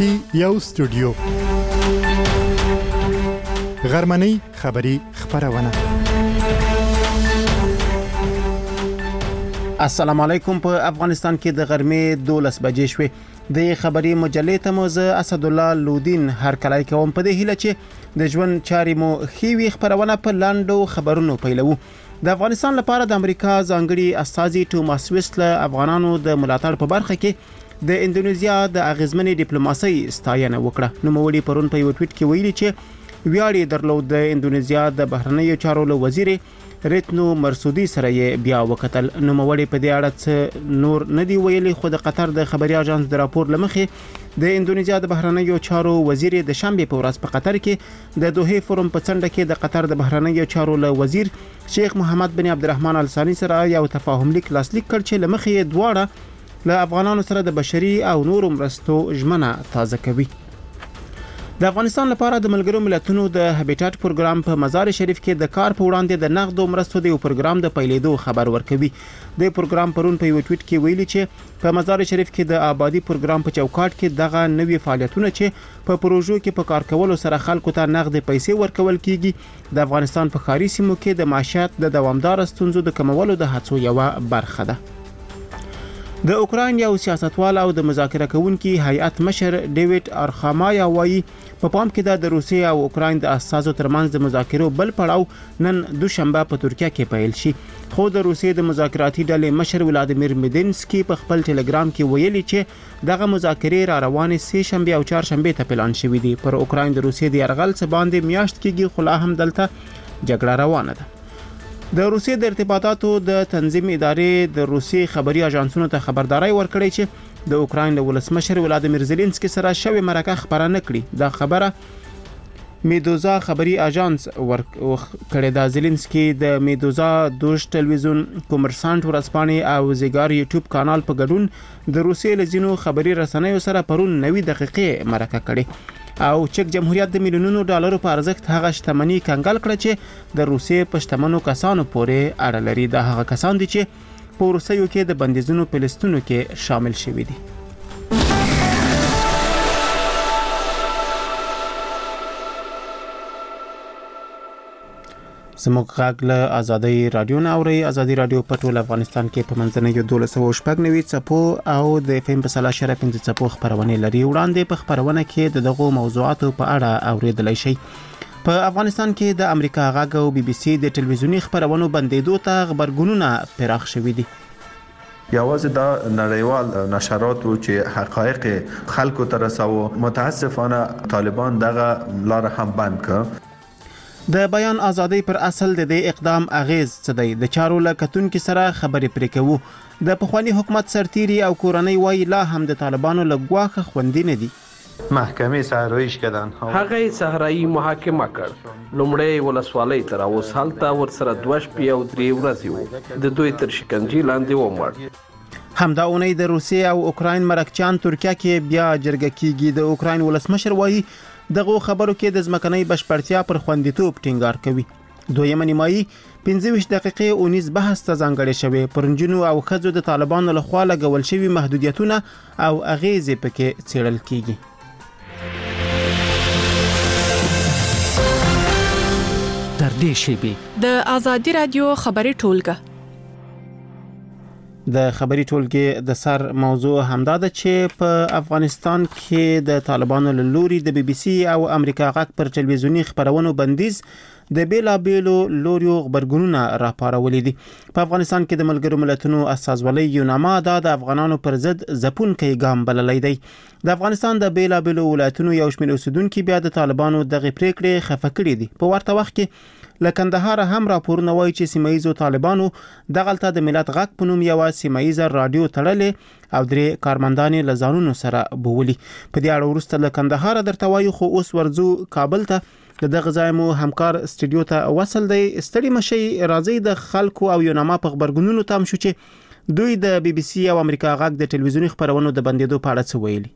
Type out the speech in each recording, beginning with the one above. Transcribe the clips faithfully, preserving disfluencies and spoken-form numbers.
کې یو استودیو غرمنۍ خبری خبرونه. السلام علیکم. په افغانستان کې د غرمې دولس بجې شوې. د خبري مجلې ته مو زه اسد الله لودین هر کله کوم په دې هیله چې د ژوند چاري مو خيوي خبرونه په لاندو خبرونو پیلو. د افغانستان لپاره د امریکا ځانګړي استازي توماس ویسل افغانانو د ملاتړ په برخه کې د اندونیزیا د اغیزمنې ډیپلوماسۍ ستاینه وکړه. نو موري پرون په یو ټویټ کې ویلي چې ویاړي درلود د اندونیزیا د بهرنیو چارو له وزیر ریتنو مرسودي سره بیا وکتل. نو موري په دې اړه نور ندی ویلي، خو د قطر د خبري اژانس د راپور لمخې د اندونیزیا د بهرنیو چارو وزیر د شنبه په ورځ په قطر کې د دوحه فورم په څنډه کې د قطر د بهرنیو چارو له وزیر شیخ محمد بن عبدالرحمن الثاني سره یو تفاهم لیک لاسلیک کړ چې لمخې دواړه له افغانانو سره د بشري او نورو مرستو ژمنه تازه کوي. د افغانستان لپاره د ملګرو ملتونو د هابیټاټ پروګرام په مزار شریف کې د کار په وړاندې د نقدو مرستو د یو پروګرام د پیلېدو خبر ورکوي. د پروګرام پرون په یو ټویټ کې ویلي چې په مزار شریف کې د آبادی پروګرام په چوکاټ کې دغه نوې فعالیتونه چې په پروژو کې په کار کولو سره خلکو ته نقد پیسې ورکول کیږي د افغانستان په ښاري سیمو کې د معیشت د دوامدار ستونزو د کمولو د هڅو یو برخه ده. د اوکراین یو سیاستوال او د مذاکره کوونکي هیئت مشر ډیوډ ارخامایا وایي په پام کې د روسیې او اوکراین د اساسو ترمنځ د مذاکرو بل پړاو نن دوشنبه په ترکیه کې پیل شي. خو د روسیې د مذاکراتي ډلې مشر ولادیمیر میدینسکي په خپل ټلګرام کې ویلي چې دغه مذاکرې را روانې سه شنبه او چهار شنبه ته پلان شوې دي. پر اوکراین د روسیې د یرغل څخه باندې میاشت کېږي، خو لا هم دلته جګړه روانه ده. د روسیې د ارتباطاتو د تنظیم ادارې د روسیې خبري اژانسونو ته خبرداري ورکړې چې د اوکراین له ولسمشر ولادیمیر زيلنسکي سره شوې مرکه خبره نکړي. دا خبره میدوزا خبري اژانس ورکړې. د زيلنسکي د میدوزا دوش ټلویزیون، کومرسانت ورځپاڼې او زیګار یوټیوب کانال په ګډون د روسیې لزینو خبري رسنیو سره پرون نوي دقیقې مرکه کړې او چک جمهوریت د میلیونونو ډالرو په ارزښت هغه شتمنۍ کنګال کړه چې د روسیې په شتمنو کسانو پورې اړه لري. دا هغه کسان دي چې په روسیو کې د بندیزونو په لیستونو کې شامل شوي دي. زموږ غږ له ازادي رادیو نه اوري. ازادي رادیو په ټول افغانستان کې په منځنۍ دولس او شپږ نوي چپو او د فیم په سلا شره پنځه چپو خبرونه لري. وړاندې په خبرونه کې دغه موضوعاتو په اړه اوریدلای شي. په افغانستان کې د امریکا غږ او بي بي سي د ټلویزیونی خبرونو بندیدو ته خبرګونونه پراخ شوي دي. یوازې دا نړیوال نشراتو چې حقایق خلکو ته رساو، متاسفانه طالبان دغه لار هم بند کړ. د بیان ازادي پر اصل د دې اقدام اغیز څه دی؟ د چارو لکتون کې سره خبرې پرې کوو. د پخوانی حکومت سرتیري او کورنۍ وای لا هم د طالبانو لګواخه خوندې نه دي. محکمې صحرایش کړه، هغه صحرایي محاکمه کړ. لومړی ولسوالۍ تر اوس حالت ورسره دوش پیو درې ورځې وو. د دوی تر شکنجې لاندې ومړ. همدا اونۍ د روسیې او اوکراین مرکچان ترکیه کې بیا جرګه کیږي. د اوکراین ولسمشر وایي دغه خبرو کې د ځمکنۍ بشپړتیا پر خوندیتوب ټینګار کوي. دویمه نیمایي پنځه ویشت دقیقې اونیز بحث ته ځانګړې شوې. پرنجونو او خځو د طالبانو لخوا لګول شوي محدودیتونه او اغیزې پکې څېړل کیږي. تر دې شیبې د ازادي رادیو خبري ټولګه د خبري ټولګې د سر موضوع همدا ده چې په افغانستان کې د طالبانو له لوري د بي بي سي او امریکا غږ پر ټلویزیونی خبرونو بندیز د بیلابیلو لوریو خبرګونونه راپارولې دي. په افغانستان کې د ملګرو ملتونو استازولۍ یوناما دا د افغانانو پر ضد ځپونکی ګام بللی دی. د افغانستان د بیلابیلو ولایتونو یو شمېر اوسیدونکو بیا د طالبانو دغه پریکړې خفه کړې دي. په ورته وخت کې لکندهار هم راپورونه وایي چې سیمایزو طالبانو دغلته د ملت غږ په نوم یو سیمایزه رادیو تړلې او درې کارمندان له ځانونو سره بوولي. په دې اړه ورسته لکندهار درته وایي، خو اوس ورځو کابل ته دغه ځای مو همکار استودیو ته وصل دی. ستړي مشي راځي د خلکو او یوناما په خبرګونونو تام شو چې دوی د بي بي سي او امریکا غږ د ټلویزیونی خبرونو د بندیدو په اړه څه ویلي.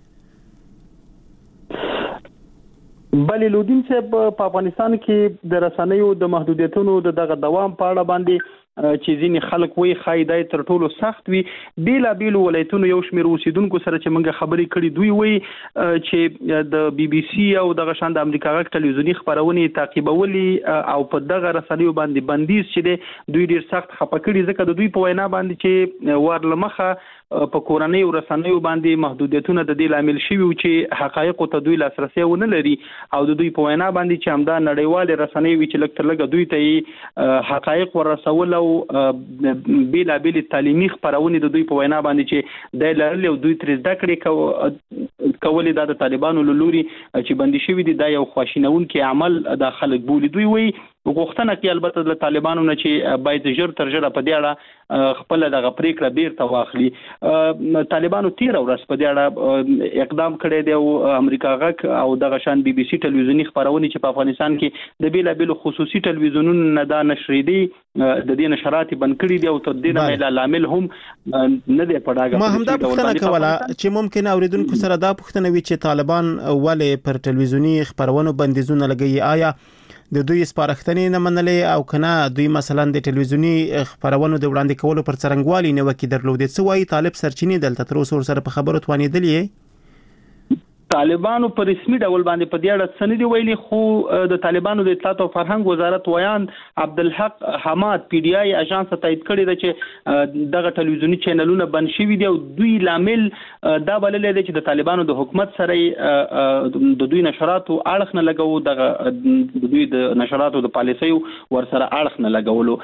بلې لودین صاحب، په افغانستان کې د رسنیو د محدودیتونو د دغه دوام په اړه باندې چې ځینې خلک وایي ښایي دا تر ټولو سخت وي. بیلابېلو ولایتونو یو شمېر اوسیدونکو سره چې موږ خبرې کړې دوی وایي چې د بي بي سي او دغه شان د امریکا غږ ټلویزیوني خپرونې تعقیبولې او په دغه رسنیو باندې بندیز چې دی دوی ډېر سخت خفه کړي، ځکه د دوی په وینا باندې چې ور له مخه په کورنۍ او رسنیو باندې محدودیتونه د دې لامل شوي چې حقایقو ته دوی لاسرسی ونه لري، او د دوی په وینا باندې چې همدا نړیوالې رسنۍ وي چې لږ تر لږه دوی ته حقایق ورسول او بیلابېلې تعلیمي خپرونې د دوی په وینا باندې چې دی لرلې او دوی ترې زده کړې کولې دا د طالبانو له لوري چې بندي شوي دي، دا یو خواشینونکی عمل دا خلک بولي. دوی وایي غوښتنه کوي البته د طالبانو نه چې باید ژر تر ژره په دې اړه خپل دغه پریکړه بیرته واخلي. طالبانو تیر ورځ په دې اړه اقدام کړی دی او امریکا غږ او دغه شان بي بي سي ټلویزیوني خپرونې چې په افغانستان کې د بیلابېلو خصوصي ټلویزیونونو نه دا نشریدي د دې نشرات بند کړي دي او تر دې نه مېلا لامل هم نه دی په ډاګه. ما هم دا پوښتنه کوله چې ممکن اوریدونکو سره دا پوښتنه وي چې طالبان ولې پر ټلویزیوني خپرونو بندیزونه لګوي، آیا د دوی سپارښتنې نه منلې او کنه دوی مثلا د ټلویزیوني خبرونو د وړاندې کولو پر څرنګوالي نه وکي درلودې؟ څه وایي طالب سرچینې دلته تر اوسه سره په خبرو توانېدلې؟ طالبانو په رسمي ډول باندې په دې اړه څه نه دي ویلي، خو د طالبانو د اطلاعات او فرهنګ وزارت ویان عبدالحق حماد پی ډي آی اژانس ته تایید کړی دی چې دغه ټلویزیوني چینلونه بند شوي دي او دوی لامل دا بللی دی چې د طالبانو د حکومت سره د دوی نشراتو اړخ نه لګو، دغه د دوی د نشراتو د پالیسیو ورسره اړخ نه لګولو.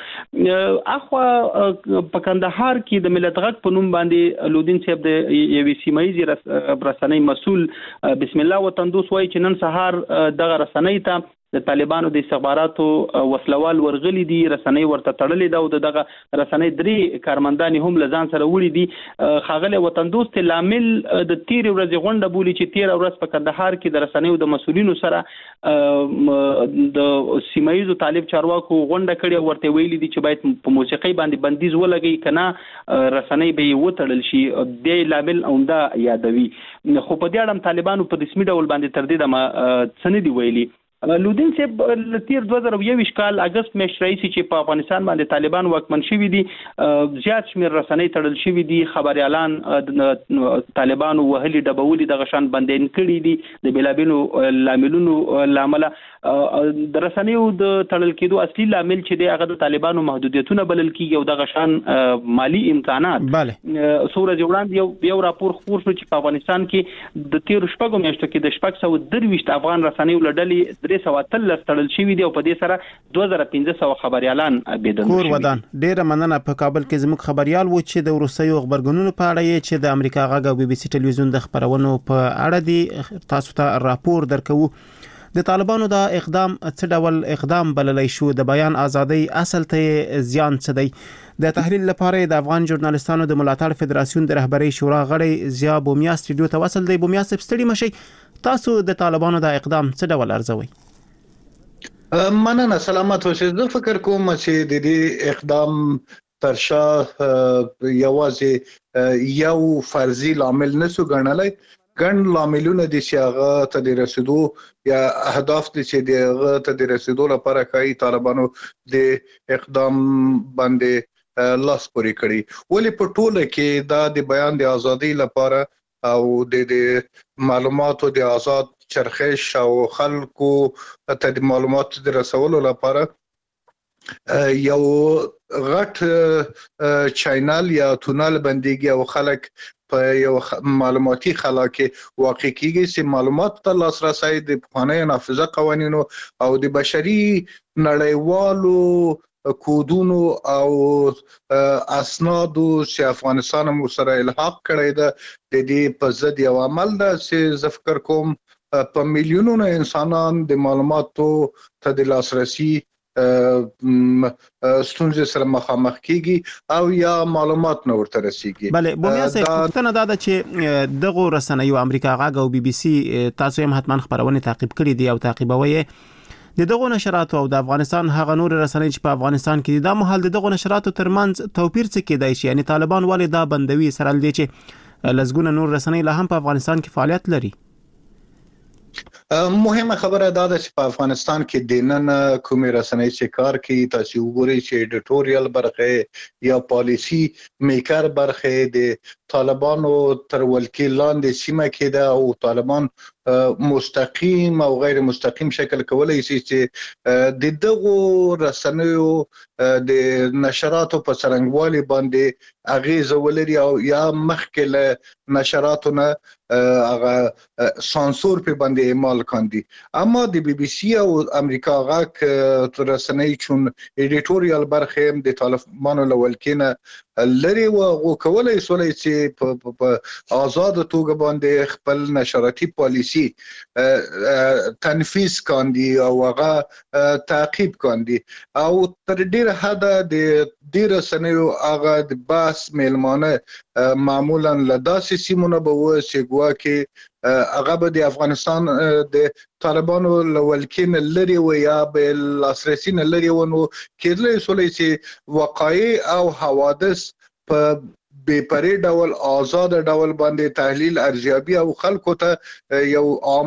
اخوا په کندهار کې د ملت غږ په نوم باندې لودین صاحب د یوې سیمه ییزې رسنۍ مسؤل بسم الله وطن دوست وایي چې نن سهار دغه رسنۍ ته د طالبانو د استخباراتو وسلوال ورغلي دي، رسنۍ ورته تړلې ده او دغه رسنۍ درې کارمندان هم له ځان سره وړي دي. ښاغلی وطن دوست لامل د تیرې ورځې غونډه بولي چې تیره ورځ په کندهار کې د رسنیو د مسؤلینو سره د سیمه ییزو طالب چارواکو غونډه کړې او ورته ویلي دي چې باید په موسیقۍ باندې بندیز ولګي کنه رسنۍ به یې وتړل شي، دی لامل عمده یادوي. خو په دې اړه طالبانو په رسمي ډول باندې تر دې دمه څه نه دي ویلي. لودین صاحب تیر دوه زره یوویشت کال اگست میاشت راهیسې چې په افغانستان باندې طالبان واکمن شوي دي، زیات شمېر رسنۍ تړل شوي دي، خبریالان طالبانو وهلي ډبولي دغه شان بندین کړي دي د بیلابېلو لاملونو له امله. د رسنیو د تړل کېدو اصلي لامل چې دی هغه د طالبانو محدودیتونه بلل کېږي او دغه شان مالی امکانات. بله څو ورځې وړاندې یو یو راپور خپور شو چې په افغانستان کې د تیرو شپږو میاشتو کې د شپږ سوه درویشت افغان رسنیو له ډلې درې سوه اتلس تړل شوي دي او په دې سره دوه زره پنځه سوه خبریالان بېدندو کور ودان. ډېره مننه. په کابل کې زموږ خبریال و چې د وروستیو خبرګونونو په اړه یې چې د امریکا غږ او بي بي سي ټلویزیون د خبرونو په اړه دي تاسو ته راپور درکوو. د طالبانو دا اقدام څه ډول اقدام بللی شو؟ د بیان ازادۍ اصل ته زیان څه دی؟ د تحلیل لپاره د افغان ژورنالستانو د ملاتړ فدراسیون د رهبرۍ شورا غړی ضیا بومیا سټوډیو ته وصل دی. بومیا صاحب ستړي مشئ، تاسو د طالبانو دا اقدام څه ډول ارزوئ؟ مننه، سلامت اوسئ. زه فکر کوم چې د دې اقدام تر شا یوازې یو فرضي لامل نسو ګڼلی، ګڼ لاملونه دي چې هغه ته د رسیدو یا اهداف دي چې د هغه ته د رسیدو لپاره کوي طالبانو د اقدام باندې لاس پورې کړي. ولې په ټوله کې دا د بیان د ازادۍ لپاره او د معلوماتو د آزاد چرخش او خلکو ته د معلوماتو د رسولو لپاره یو غټ چینل یا تونل بنديږي او خلک په یو معلوماتي خلا کې واقع کیږي چې معلومات ته لاسرسی د پخوانیو نافذه قوانینو او د بشري نړیوالو کودونو او اسنادو چې افغانستان مو سره الحاق کړی ده د دې په ضد یو عمل ده چې زه فکر کوم په میلیونونو انسانان د معلوماتو ته د لاسرسي ستونزې سره مخامخ کیږي او یا معلومات نه ورته رسیږي. بله بومیا صاحب پوښتنه دا ده چې دغه رسنیو امریکا غږ او بي بي سي تاسو هم حتما خبرونه تعقیب کړي دي او تعقیبوي د دغه نشراتو او د افغانستان هغه نور رسنۍ چې په افغانستان کې دي، دا مهال د دغه نشراتو ترمنځ توپیر څه کېدای شي؟ یعنی طالبان ولې دا بندوي سره لدې چې لزګونه نور رسنۍ لا هم په افغانستان کې فعالیت لري؟ مهمه خبره دا ده چې په افغانستان کې د نن کومې رسنۍ چې کار کوي تاسو وګورئ چې ایډیټوریال برخه یا پالیسی میکر برخه د طالبانو تر ولکې لاندې سیمه کې ده او طالبان مستقیم او غیر مستقیم شکل کولای شي چې د دغه رسنیو د نشراتو په څرنګوالي باندې اغیزه ولري او یا مخکې له نشراتو نه هغه سانسور په باندې اعمال کاندي. اما د بي بي سي او امریکا غاک رسنۍ چون ایډیټوریال برخه هم د طالبانو لولکینه لري او غو کولای سولای چې په آزاد توګه باندې خپل نشراتي پالیسی تنفیذ کاندي او هغه تعقیب کاندي او تر ډیره حد د ډیر رسنیو هغه د باس میلمانه معمولا لداسې سیمونه به و چې ګواکې هغه به د افغانستان د طالبانو لولکین لري و یا به لاسرسي نه لري و نو کېدلی سولای چې وقایع او حوادث په بے پرې ډول آزاد ډول باندې تحلیل ارزیابي او خلکو ته یو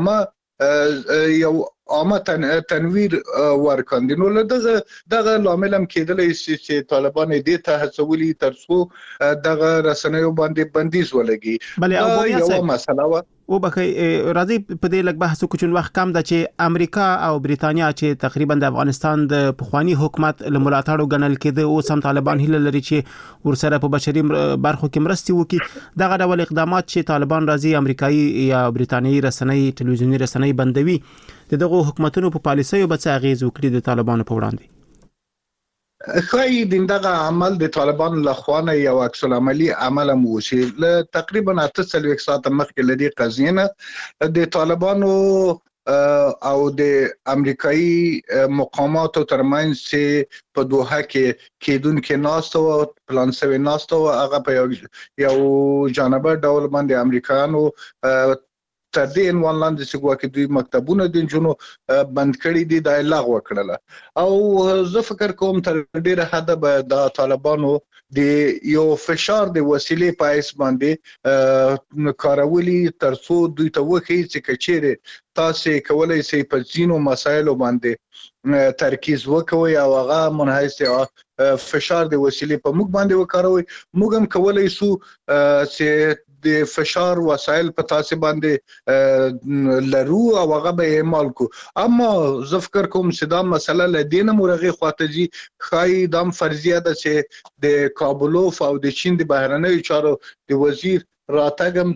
عامه یو عامه تنویر ورکاندي. نو دغه دغه لامل هم کېدلی چې طالبان دې ته هڅولي ترڅو دغه رسنیو باندې بندیز ولګي. بلې یو مسله و او بخی راځي په دې لږ بحث وکړو چې وخت کم ده چې امریکا او بریتانیا چې تقریبا د افغانستان د پخوانی حکومت له ملاتړو ګڼل کېده او سم طالبان هیله لري چې ورسره په بشري برخو کې مرستي وکړي. دغه ډول اقدامات چې طالبان راځي امریکایي یا بریتانیایي رسنۍ ټلویزیونی رسنۍ بندوي دغه حکومتونو په پالیسیو به څه اغیز وکړي د طالبانو په وړاندې؟ خای دغه عمل د طالبان لخوانه یو عکس العملی عمل مو چې ل تقریبا اته څلوېښت ساعت مخکې لدی قضیه نه د طالبانو او د امریکایي مقاماتو ترمنځ چې په دوحه کې کېدونکې ناستو پلان سوي ناستو هغه په یو جانبه ډول باندې امریکایانو تر دې عنوان لاندې چې ګواکې دوی مکتبونه د جنو بند کړي دي د لغوه کړله او زه فکر کوم تر ډیره حد به د طالبانو د یو فشار د وسیلې په اساس باندې کارولي ترڅو دوی ته وخی چې کچېره تاسو کولای شئ په ځینو مسایلو باندې ترکیز وکوي او هغه منحیث فشار د وسیلې په موږ باندې وکاروي. موږ هم کولای شو چې د فشار وسایل په تاسو باندې لرو او هغه به اعمال کو. اما زه فکر کوم چې دا مسله لدینه مرغه خاطرجی خای دام فرضیه ده چې د کابلوف او د چین د بهرنیو چارو د وزیر راتګم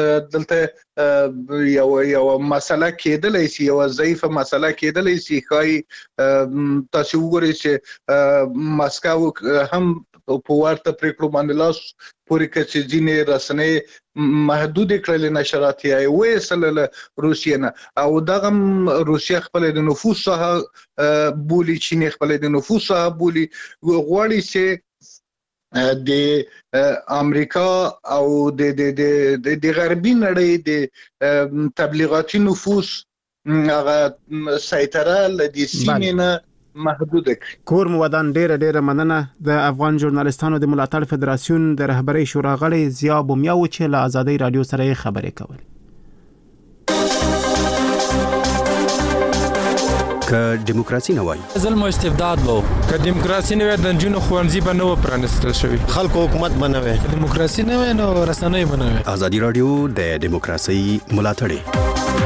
دلته یو یو مسله کېدلای شي یو ضعیفه مسله کېدلای شي خای تاسو وګورئ چې مسکو هم په ورته پریکړو باندې لاس پورې کچې ځینې رسنۍ محدود کړل نشرات یې وېسل روسیه نه او دغه روسیه خپل د نفوذ سره بولی چین خپل د نفوذ سره بولی غواړي چې د امریکا او د د د غربي نړۍ د تبلیغاتي نفوذ هغه سیطره لدی سیمه محدود کړ. کور مو ودان ډیره ډیره مننه. د افغان ژورنالستانو د ملاتړ فدراسیون د رهبری شورا غړي ضیا بومیاو چې له ازادي رادیو سره خبرې کولې. که دیموکراسي نه وای ظلم او استبداد وو که دیموکراسي نه وای د جنونو خوانځي به نو پرانستل شوی خلکو حکومت بنوي دیموکراسي نه وای نو رسنۍ بنوي. ازادي رادیو د دیموکراسي ملاتړ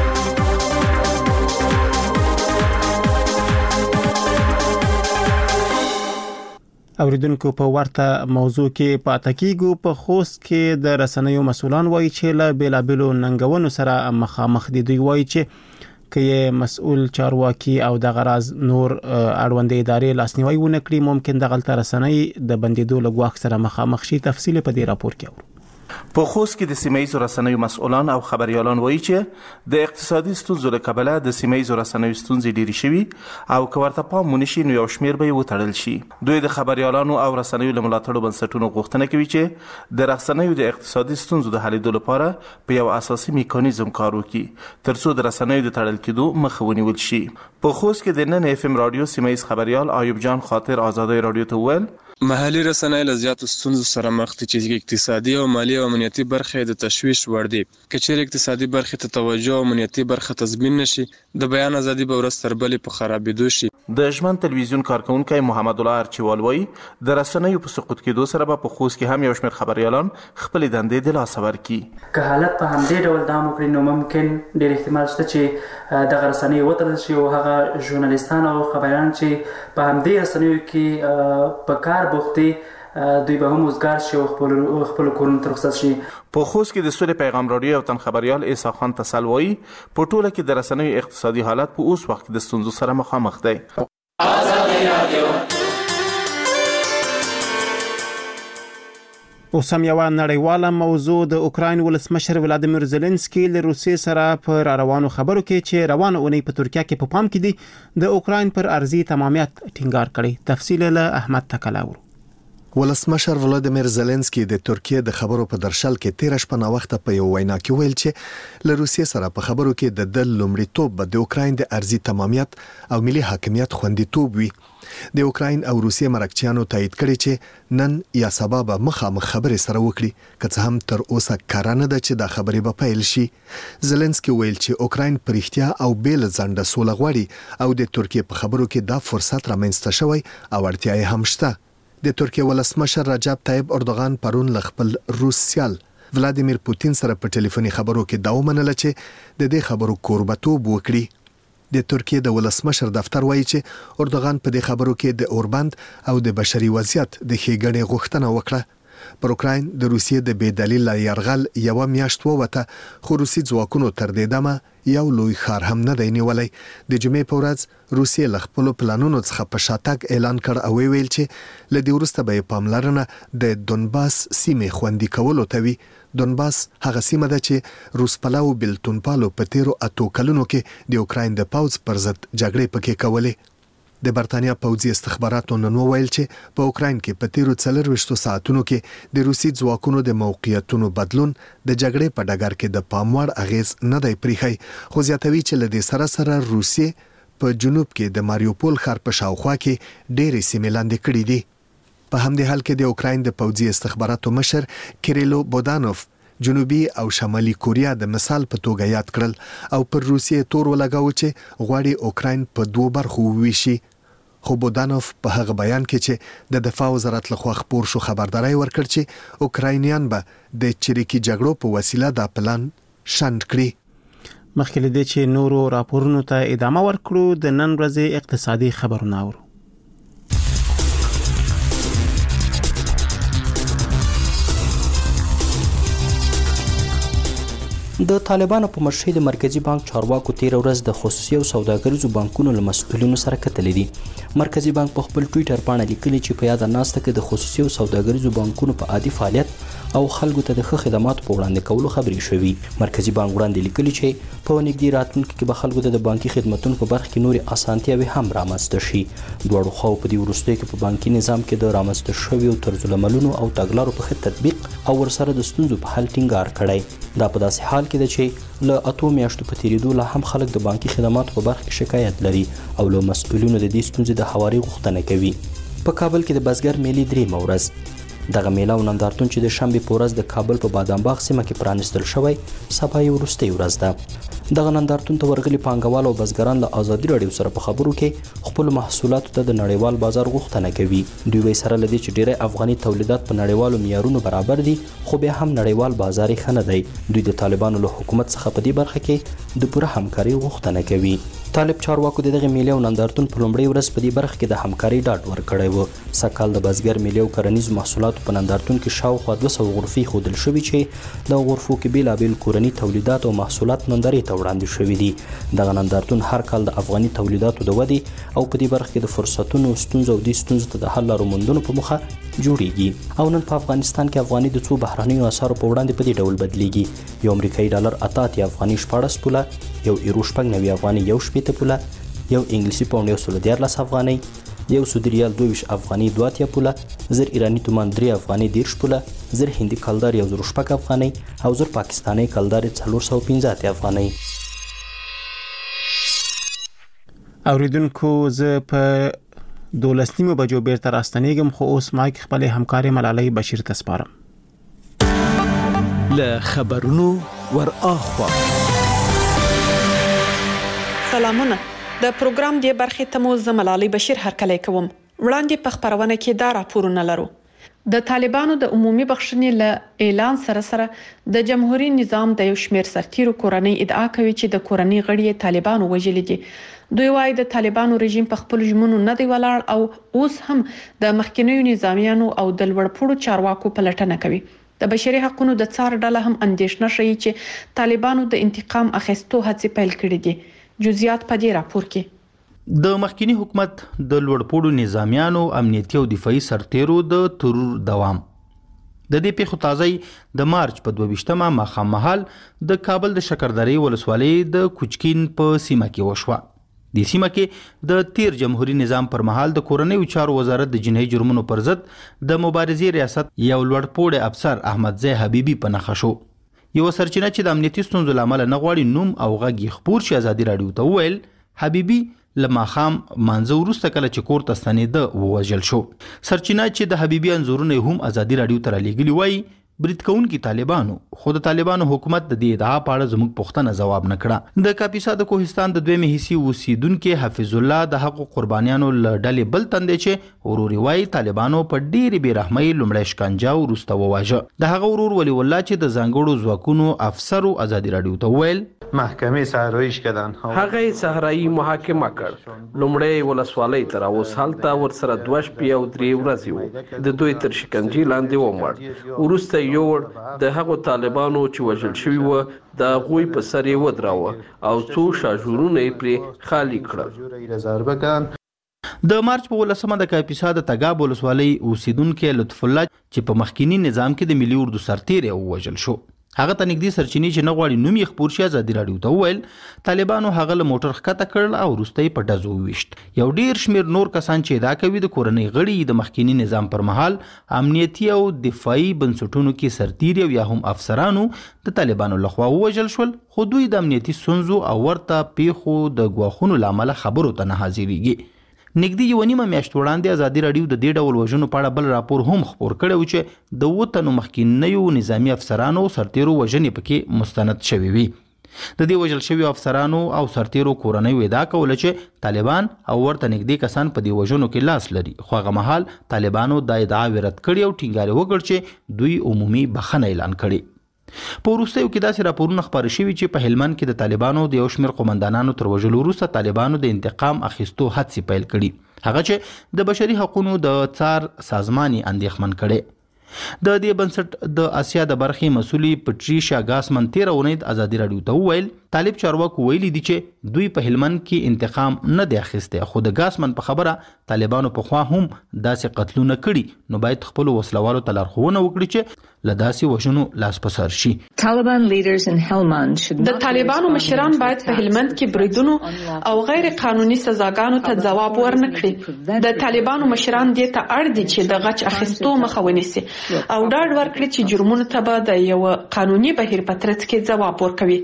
اوریدونکو په ورته موضوع کې پاتکیګو په خوست کې د رسنیو مسولان وایي چې له بیلابلو ننګونو سره مخامخ دي. دوی وایي چې کې مسؤل چارواکي او د غراز نور اړوند ادارې لاسنیوي ونکړي ممکن د غلطه رسنۍ د بندیدو لګواک سره مخامخ شي. تفصیل په دې راپور کې اورو. په خوست کې د سیمه‌ایزو رسنیو مسؤلان او خبريالان وایي چې د اقتصادي ستونزو له کبله د سیمه‌ایزو رسنیو ستونزې ډېرې شوي او که ورته پام ونه شي نو یو شمېر به یې وتړل شي. دوی د خبريالانو او رسنیو له ملاتړو بنسټونو غوښتنه کوي چې د رسنیو د اقتصادي ستونزو د حلیدو لپاره په یو اساسي میکانیزم کار وکړي ترڅو د رسنیو د تړل کېدو مخه ونیول شي. په خوست کې د نن اف ام رادیو سیمه‌ایز خبريال ایوب جان خاطر ازادي رادیو ته ویل محلي رسنۍ له زیاتو ستونزو سره مخ دي چې اقتصادي او مالي او امنیتي برخې د تشویش وړ دي. که چیرې اقتصادي برخې ته توجه او امنیتي برخه تضمین نشي، د بیان ازادي به ورځ تر بلې په خرابېدو شي. د ژمن تلویزیون کارکونکی محمد الله ارچیوال وایي د رسنیو په سقوط کېدو سره به په خوست کې هم یو شمېر خبریالان خپلې دندې د لاسه ورکړي. که حالت په همدې ډول دوام وکړي نو ممکن ډېر احتمال شته چې دغه رسنۍ وتړل شي او هغه ژورنالیستان او خبریالان چې په همدې رسنیو کې په کار بوخت دي دوی به هم وزګار شي او خپل کورونو ته رخصت شي. په خوست کې د سولې پیغام راډیو او تن خبریال عیسی خان تسل وایي په ټوله کې د رسنیو اقتصادي حالت په اوس وخت کې د ستونزو سره مخامخ دی. اوس هم یوه نړیواله موضوع د اوکراین ولسمشر ولادیمیر زيلنسکي له روسیې سره په را روانو خبرو کې چې روانه اونۍ په ترکیه کې په پام کې دي د اوکراین پر ارضي تمامیت ټینګار کړی. تفصیل له احمد تکلاور. ولسمشر ولادیمیر زيلنسکي د ترکیه د خبرو په درشل کې تیر شپه نا وخت په یو وینا کې ویل چې له روسیې سره په خبرو کې د دل لومړیتوب د اوکراین د ارضي تمامیت او ملي حاکمیت خوندیتوب وي. د اوکراین او روسیې مرکچیانو تایید کړي چې نن یا سبا به مخامخ خبرې سره وکړي، که څه هم تر اوسه کار نه ده چې دا خبرې به پیل شي. زيلنسکي ویل چې اوکراین په رښتیا او بیل ځنډه سوله غواړي او د ترکیه په خبرو کې دا فرصت رامنځته شوی او اړتیا یې هم شته. د ترکیه ولسمشر رجب طیب اردوغان پرون ل خپل روس سیال ولادیمیر پوتین سره په ټلیفوني خبرو کې دا ومنله چې د دې خبرو کوربتوب وکړي. د ترکیه د ولسمشر دفتر وایي چې اردوغان په دې خبرو کې د اوربند او د بشري وضعیت د ښېګڼې غوښتنه وکړه. پر اوکراین د روسیې د بې دلیل یرغل یو میاشت ووته، خو روسي ځواکونو تر دې دمه یو لوی ښار هم نه دی نیولی. د جمعې په ورځ روسیې له خپلو پلانونو څخه په شاتګ اعلان کړ او ویل چې له دې وروسته به یې پاملرنه د دونباس سیمې خوندي کولو ته وي. دونباس هغه سیمه ده چې روس پلاو بلتون پالو په تیرو اتو کلونو کې د اوکراین د پوځ پر ضد جګړې پکې کولې. د برتانیا پوځي استخباراتو نن وویل چې په اوکراین کې په تیرو څلرويشتو ساعتونو کې د روسي ځواکونو د موقعیتونو بدلون د جګړې په ډګر کې د پاموړ اغیز نه دی پریخي، خو زیاتوي چې له دې سره سره روسیې په جنوب کې د ماریوپول ښار په شاوخوا کې ډېرې سیمې لاندې کړې دي. په همدې حال کې د اوکراین د پوځي استخباراتو مشر کریلو بودانوف جنوبي او شمالي کوریا د مثال په توګه یاد کړل او پر روسیې تور ولګاوه چې غواړي اوکراین په دوه برخو وویشي. خو بودانوف په هغه بیان کې چې د دفاع وزارت لخوا خپور شو خبرداري ورکړ چې اوکراینیان به د چریکي جګړو په وسیله دا پلان شنډ کړي. مخکې له دې چې نورو راپورونو ته ادامه ورکړو د نن ورځې اقتصادي خبرونه اورو. د طالبانو په مشرۍ د مرکزی بانک چارواکو تیر ورځ د خصوصي او سوداګریزو بانکونو له مسؤلینو سره کتلې دي. مرکزی بانک په خپل ټوئیټر باندې لیکلي چې په یاد ناسته کې د خصوصي او سوداګریزو بانکونو په عادي فعالیت او خلکو ته د ښه خدماتو په وړاندې کولو خبرې شوې. مرکزی بانک وړاندې لیکلي چې په نږدې راتلونکي کې به خلکو ته د بانکي خدماتو په برخه کې نورې اسانتیاوې هم رامنځته شي. دواړو خواو په دې وروستیو کې په بانکي نظام کې د رامنځته شویو طرزالعملونو او تګلارو په ښه تطبیق او ورسره د ستونزو په حل ټینګار کړی. دا په داسې حال کې ده چې له اتو میاشتو په تیریدو لا هم خلک د بانکي خدماتو په برخه کې شکایت لري او له مسؤلینو د دې ستونزې د هواري غوښتنه کوي. په کابل کې د بزګر میلې درېیمه ورځ. دغه میله او نندارتون چې د شنبې په ورځ د کابل په بادام باغ سیمه کې پرانیستل شوی، سبا یې وروستۍ ورځ ده. دغه نندارتون ته ورغلي پانګوال او بزګران له ازادي راډیو سره په خبرو کې خپل محصولاتو ته د نړیوال بازار غوښتنه کوي. دوی وایي سره له دې چې ډېری افغاني تولیدات په نړیوالو معیارونو برابر دي، خو بیا هم نړیوال بازار یې ښه نه دی. دوی د طالبانو له حکومت څخه په دې برخه کې د پوره همکاري غوښتنه کوي. طالب چارواکو د دغه میلې او نندارتون په لومړۍ ورځ په دې برخه کې د همکاري ډاډ ورکړی و. سږکال د بزګر میلې او کرنیزو محصولاتو په نندارتون کې شاوخوا دوه سوه غرفې ښودل شوي چې د غرفو کې بېلابېل کورني تولیدات او محصولات نندارې ته وړاندې شوي دي. دغه نندارتون هر کال د افغاني تولیداتو د ودې او په دې برخه کې د فرصتونو، ستونزو او دې ستونزو ته د حل لارو موندنو په موخه جوړیږي. او نن په افغانستان کې افغاني د څو بهرنیو اسعارو په وړاندې په دې ډول بدلیږي. یو امریکایي ډالر اته اتیا افغاني شپاړس پوله، یو ایرو شپږ نوي افغاني یو شپېته پوله، یو انګلیسي پاونډ یو سل دیارلس افغانۍ، یو سعودي ریال دوه ویشت افغاني دوه اتیا پوله، زر ایراني تومان درې افغاني دېرش پوله، زر هندي کلدار یو زر شپږ افغانۍ او زر پاکستاني کلدار څلور سوه پنځه اتیا افغانۍ. اوریدونکو زه په دولس نیمو بجو بیرته راستنیږم، خو اوس مایک خپل همکاري ملالۍ بشیر ته سپارم. له خبرونو ور اخوا سلامونه. د پروګرام دی برخې ته مو زه ملالۍ بشیر هرکلی کوم. وړاندې په خبرونه کې دا راپورونه لرو. د طالبانو د عمومي بخښنې له اعلان سره سره د جمهوریت نظام د یو شمېر سرتیرو کورنۍ ادعا کوي چې د کورنۍ غړي طالبانو وژلي دي. دوی وايي د طالبانو رژیم په خپل ژمنو نه دی ولاړ او اوس هم د مخکینیو نظامیانو او د لوړپوړو چارواکو پلټنه کوي. د بشري حقوقو د څار ډله هم اندېښنه ښیي چې طالبانو د انتقام اخیستو هڅې پیل کړې دي. جزئیات په دې راپور کې. د مخکینی حکومت د لوړپوړو نظامیانو امنیتي او دفاعي سرتیرو د ترور دوام. د دې پیښو تازه د مارچ په دوه ویشتمه ماښام مهال د کابل د شکردرې ولسوالۍ د کوچکین په سیمه کې وشوه. د سیمه کې د تیر جمهوریت نظام پر مهال د کورنیو چارو وزارت د جنایي جرمونو پر ضد د مبارزې ریاست یو لوړپوړی افسر احمدزی حبیبي په نښه شو. یو سرچینه چې د امنیتي ستونزو له امله نه غواړي نوم او غږ یې خپور شي ازادي راډیو ته وویل حبیبي له ماښام مانځه وروسته کله چې کور ته ستنېده ووژل شو. سرچینه چې د حبیبي انځورونه هم ازادي راډیو ته رالیږلي وایي برید کوونکي طالبانو، خو د طالبانو حکومت د دې ادعا په اړه زموږ پوښتنه ځواب نه کړه. د کاپیسا د کوهستان د دویمې حصې اوسیدونکي حفیظ الله د حقو قربانیانو له ډلې بل تن دی چې ورور یې وایي طالبانو په ډېرې بې رحمۍ لومړی شکنجه وروسته وواژه. د هغه ورور ولي الله چې د ځانګړو ځواکونو افسر ازادي راډیو ته وویل محکمې صحراییش کردن، هغه صحرایي محاکمه کړ. لومړی ولسوالۍ تر اوس هلته ورسره دوه شپې او درې ورځې وو. د دوی تر شکنجې لاندې ومړ. وروسته یوړ د هغو طالبانو چې وژل شوي وو د هغوی په سر یې ودراوه او څو شاژورونه یې پرې خالي کړل. د مارچ په ولسمه د کاپیسا د تګاب ولسوالۍ اوسیدونکي لطف الله چې په مخکینی نظام کې د ملي اردو سرتیر ووژل شو، هغه ته نږدې سرچینې چې نه غواړي نوم یې خپور شي ازادي راډیو ته وویل طالبانو هغه له موټر ښکته کړل او وروسته یې په ډزو وویشت. یو ډیر شمېر نور کسان چې ادعا کوي د کورنۍ غړي د مخکینی نظام پر مهال امنیتي او دفاعي بنسټونو کې سرتیر یا هم افسرانو د طالبانو لخوا ووژل شول، خو دوی د امنیتي ستونزو او ورته پیښو د ګواښونو له امله خبرو ته نه حاضرېږي. نږدې یوه نیمه میاشت وړاندې ازادي راډیو د دې ډول وژنو په اړه بل راپور هم خپور کړی و چې د اووه تنو مخکینیو نظامي افسرانو او سرتیرو وژنې پکې مستند شوې وي. د دې وژل شویو افسرانو او سرتیرو کورنیو ادعا کوله چې طالبان او ورته نږدې کسان په دې وژنو کې لاس لري، خو هغه مهال طالبانو دا ادعاوې رد کړي او ټینګار وکړ چې دوی عمومي بخښنه اعلان کړي. په وروستیو کې داسې راپورونه خپاره شوي چې په هلمند کې د طالبانو د یو شمېر قومندانانو تر وژلو وروسته طالبانو د انتقام اخیستو هڅې پیل کړي، هغه چې د بشري حقوقو د څار سازمان یې اندېښمن کړي. د دې بنسټ د اسیا د برخې مسؤلي پټریشا ګاسمن تیره اونۍ ازادي راډیو ته وویل طالب چارواکو ویلي دي چې دوی په هلمند کې انتقام نه دی اخیستی، خو د ګاسمن په خبره طالبانو پخوا هم داسې قتلونه کړي، نو باید خپلو وسلوالو ته لارښوونه وکړي چې له داسې وژنو لاس په سر شي. د طالبانو مشران باید په هلمند کې بریدونو او غیر قانوني سزاګانو ته ځواب ورنه کړي. د طالبانو مشران دې ته اړ دي چې د غچ اخیستو مخه ونیسي او ډاډ ورکړي چې جرمونو ته به د یو قانوني بهیر په ترڅ کې ځواب ورکوي.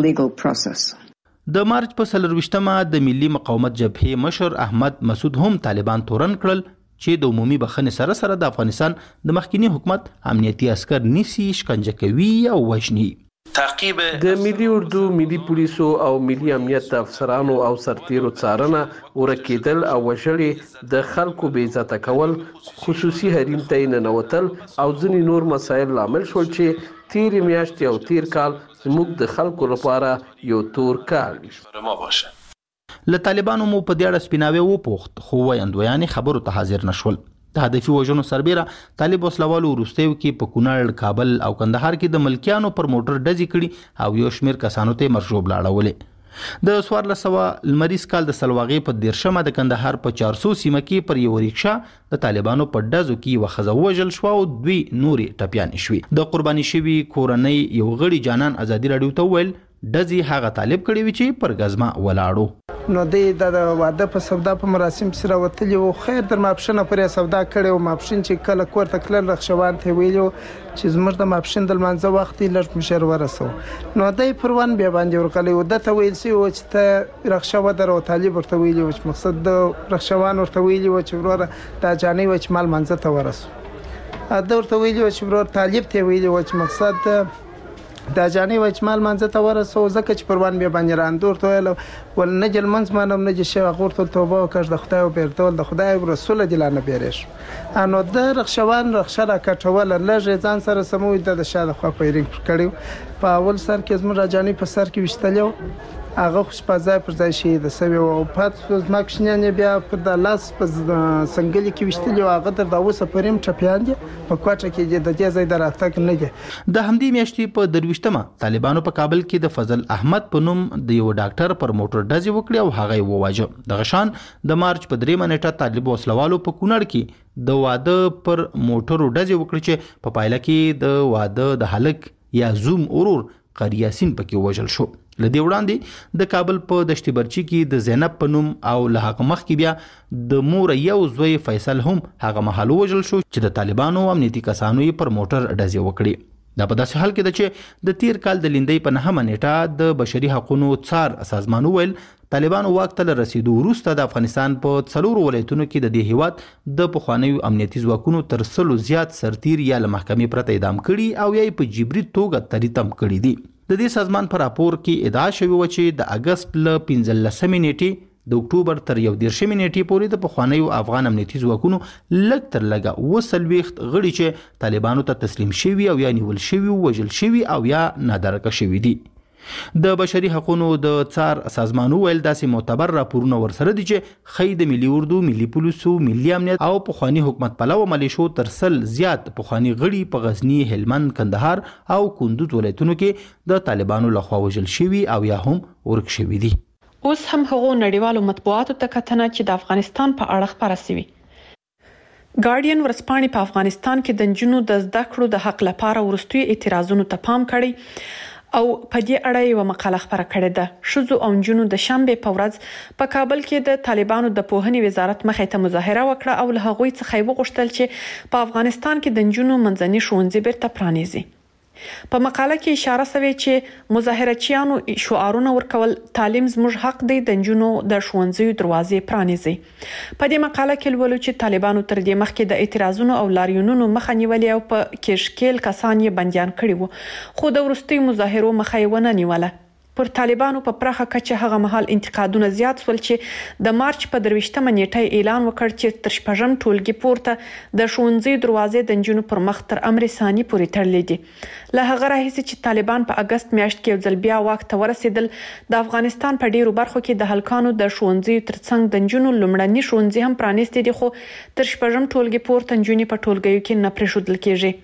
د مارچ په څلرویشتمه د ملي مقاومت جبهې مشر احمد مسعود هم طالبان تورن کړل چې د عمومي بخښنې سره سره د افغانستان د مخکینی حکومت امنیتي عسکر نیسي، شکنجه کوي او وژني. تعقیب د ملي اردو، ملي پولیسو او ملي امنیت افسرانو او سرتیرو څارنه، ورکېدل او وژلې، د خلکو بې عزته کول، خصوصي حریم ته ننوتل او ځینې نور مسایل لامل شول چې تیرې میاشتې او تیر کال زموږ د خلکو لپاره یو تور کال له طالبانو مو په دې اړه سپیناوی وپوښت، خو ویاندویانې خبرو ته حاضر نه شول. د هدفي وژنو سربیره طالب وسلوالو وروستیو کې په کونړ، کابل او کندهار کې د ملکیانو پر موټر ډزې کړي او یو شمېر کسانو ته مرشوب لاړولې. د څوارلس سوه لمریز کال د سلواغې په دیرشمه د کندهار په چار سو سیمه کې پر یو ریکشا د طالبانو په ډزو کې یوه ښځه ووژل شوه او دوی نورې ټپیانې شوې. د قرباني شوي کورنۍ یو غړي جانان ازادي راډیو ته وویل ډزې هغه طالب کړی وي چې پر ګزمه ولاړو. نو د واده په سودا په مراسم سره وتلی او خیر در ماپښنه پرې سودا کړي او ماپښین چې کله کور ته کله رخصوان ته ویلو چې زموږ د ماپښین د لمانځه وخت لږ مشر ورسو نو دای پروان بیا باندې ورکلی او د ته ویل سی او چې ته رخصو درو طالب ورته ویلی او مقصد د رخصوان ورته ویلی او چې وروره دا جانې و چې مال منځ ته ورسو دا ورته ویلی او چې وروره طالب ته ویلی او چې مقصد دا جانې و چې مال منځ ته ورسو ځکه چې پروان بیا باندې راندور ته ویل ول نه جل منځ مانم نه چې شي غورته توبه وکړ د خدای او بیرتول د خدای او رسول دی لانه بیرش انو د رخصوان رخصه را کټول لږ ځان سره سموي د شاده خو پیرینګ کړیو په اول سر کې زموږ راجانې په سر کې وشتلو هغه خوش په ځای پر ځای شي د سوي او پات زما کښنه بیا په د لاس په سنگلي کې وشتلو هغه د اوسه پریم چپیان دي په کوټه کې د دې ځای دراتک نه دي د همدې میاشتې په درويشتمه طالبانو په کابل کې د فضل احمد په نوم د یو ډاکټر پر موټر ډزې وکړي او هغه یې وواژه د غشان د مارچ په درې منټه طالب وسلوالو په کونړ کې د واده پر موټر ډزې وکړي چې په پایله کې د واده د هلک یا زوم اورور قریاسین پکې وژل شو لدی وړاندې د کابل په دشت برچی کې د زینب په نوم او له هغه مخ کې بیا د مور یو زوی فیصل هم هغه مهال وژل شو چې د طالبانو امنیتي کسانو یې پر موټر ډزې وکړي دا په داسې حال کې ده چې د تیر کال د لیندۍ په نهمه نیټه د بشري حقوقو څار سازمان ویل طالبانو واک ته رسیدو وروسته د افغانستان په څلورو ولایتونو کې د دې هیواد د پخوانیو امنیتي ځواکونو تر سلو زیات سرتیر یا له محکمې پرته اعدام کړي او یا په جبري توګه تریتم کړي دي د دې سازمان پر راپور کې ادعا شوی و چې د اگست ل پنځلسمې نیټې د اکتوبر تر یو دیرشمې نیټې پورې د پخوانیو افغان امنیتي ځواکونو لږ تر لږه اوه څلوېښت غړي چې طالبانو ته تسلیم شوي او یا نیول شوي وژل شوي او یا نادرکه شوي دي د بشري حقوقو د څار سازمان ویل داسې معتبر راپورونه ورسره دي چې خی د ملي اردو ملي پولیسو ملي امنیت او پخوانی حکومت پلو ملیشو تر سل زیات پخوانی غړي په غزنی هلمند کندهار او کندوز ولایتونو کې د طالبانو لخوا وژل شوي او یا هم ورک شوي دي اوس هم هغو نړیوالو مطبوعاتو ته کتنه چې د افغانستان په اړه خبره شوې ګارډین ورسپانې په افغانستان کې د نجونو د زده کړو د حق لپاره ورستوي اعتراضونو ته پام کړی او په دې اړه یو مقاله خبره کړې ده شذو او نجونو د شنبه په ورځ په کابل کې د طالبانو د پوهنې وزارت مخې ته مظاهره وکړه او له هغوی څخه یې وغوښتل چې په افغانستان کې د نجونو منځني ښوونځي بیرته پرانیزي په مقاله کې اشاره شوی چې مظاهرچیانو شعارونه ورکول تعلیم زموږ حق دی د نجونو د ښوونځیو دروازې پرانیزي په دې مقاله کې ولولو چې طالبانو تر دې مخکې د اعتراضونو او لاریونونو مخه نیولې او په کېشکیل کسان یې بنديان کړي وو خو د ورستي مظاهرو مخه یې ونه نیوله پر طالبانو په پراخه کچه هغه مهال انتقادونه زیات شول چې د مارچ په درويشتمه نیټه اعلان وکړ چې تر شپږم ټولګي پورته د ښوونځي دروازې د نجونو پر مخ تر امر ثاني پورې تړلې دي له هغه راهیسې چې طالبان په اگست میاشت کې یو ځل بیا واک ته ورسېدل د افغانستان په ډیرو برخو کې د هلکانو د ښوونځي ترڅنګ د نجونو لومړني ښوونځي هم پرانیستي دي خو تر شپږم ټولګي پورته نجونې په ټولګیو کې نه پرېښودل کېږي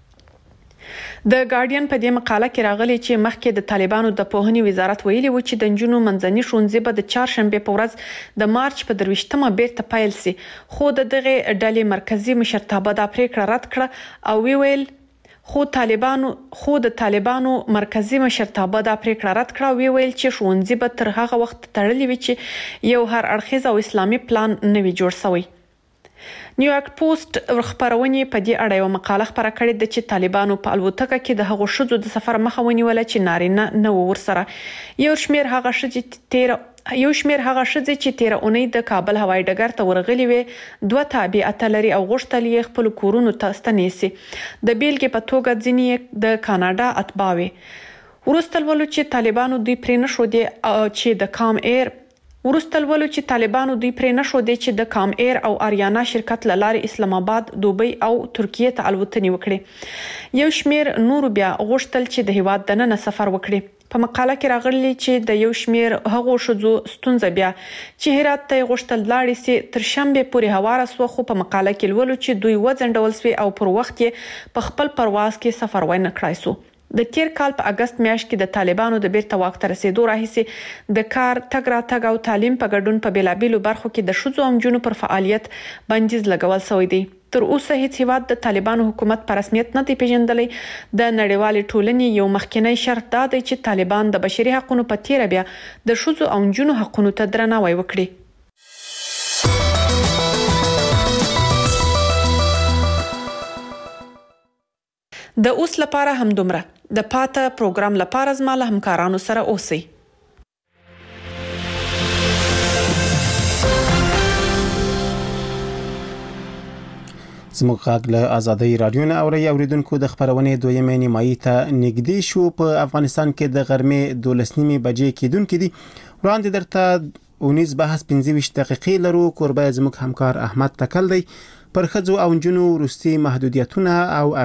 د ګارډین په دې مقاله کې راغلي چې مخکې د طالبانو د پوهنې وزارت ویلي و چې د نجونو منځني ښوونځي به د چهارشنبه په ورځ د مارچ په درويشتمه بیرته پیل سي خو د دغه ډلې مرکزی مشرتابه د پریکړه رد کړه او وی ویل خو طالبانو خو د طالبانو مرکزی مشرتابه د پریکړه رد کړه وی ویل چې ښوونځي به تر هغه وخت تړلې وي چې یو هر اړخیز او اسلامي پلان نوي جوړ شوی نیویارک پوسټ خبرونه په دې اړه یو مقاله خبره کړې ده چې طالبانو په الوتکه کې د هغو شذو د سفر مخه ونیوله چې نارینه نه ورسره یو شمیر هغه شذې تیر یو شمیر هغه شذې چې تیر اونۍ د کابل هوایي ډګر ته ورغلي وي دوه تابعیت لري او غوښتل یې خپل کورونو ته ستنیسي د بیلګې په توګه ځینې د کاناډا اتباوي ورستل ولو چې طالبانو دوی پرې نشو دي چې د کام ایر ورستل ولو چې طالبانو دوی پرې نشو دي چې د کام ایر او اریانا شرکت لاره اسلام آباد دوبۍ او ترکیه ته الوتنې وکړي یو شمیر نور بیا غوښتل چې د هیواد دننه سفر وکړي په مقاله کې راغلي چې د یو شمیر هغو شذو ستونزه بیا چې هرات ته غوښتل لاړې سي تر شنبه پورې هواره سو خو په مقاله کې ولولو چې دوی وځنډول سوي او پر وخت په خپل پرواز کې سفر وای نه کړای سو د تیر کال په اگست میاشت کې د طالبانو د بیرته واک ته رسیدو راهیسې د کار تګ راتګ او تعلیم په ګډون په بیلابیلو برخو کې د ښځو او نجونو پر فعالیت بندیز لګول شوی دی. تر اوسه هیڅ هیواد د طالبانو حکومت په رسمیت نه دی پیژندلی. د نړیوالې ټولنې یو مخکینی شرط دا دی چې طالبان د بشري حقوقو په تیر بیا د ښځو او نجونو حقوقو ته درناوی وکړي. د اوس لپاره هم دومره. د پاته پروګرام لپاره زما له همکارانو سره اوسئ. زموږ غږ له آزادۍ رادیو نه اوري. اوریدونکو د خبرونې دویمې نیمایي ته نږدې شو. په افغانستان کې د غرمې دولس نیمې بجې کېدونکې دي. وړاندې درته اونیز بحث پنځه ویشت دقیقې لرو. کوربه زموږ همکار احمد تکل دی. پر ښځو او نجونو وروستي محدودیتونه او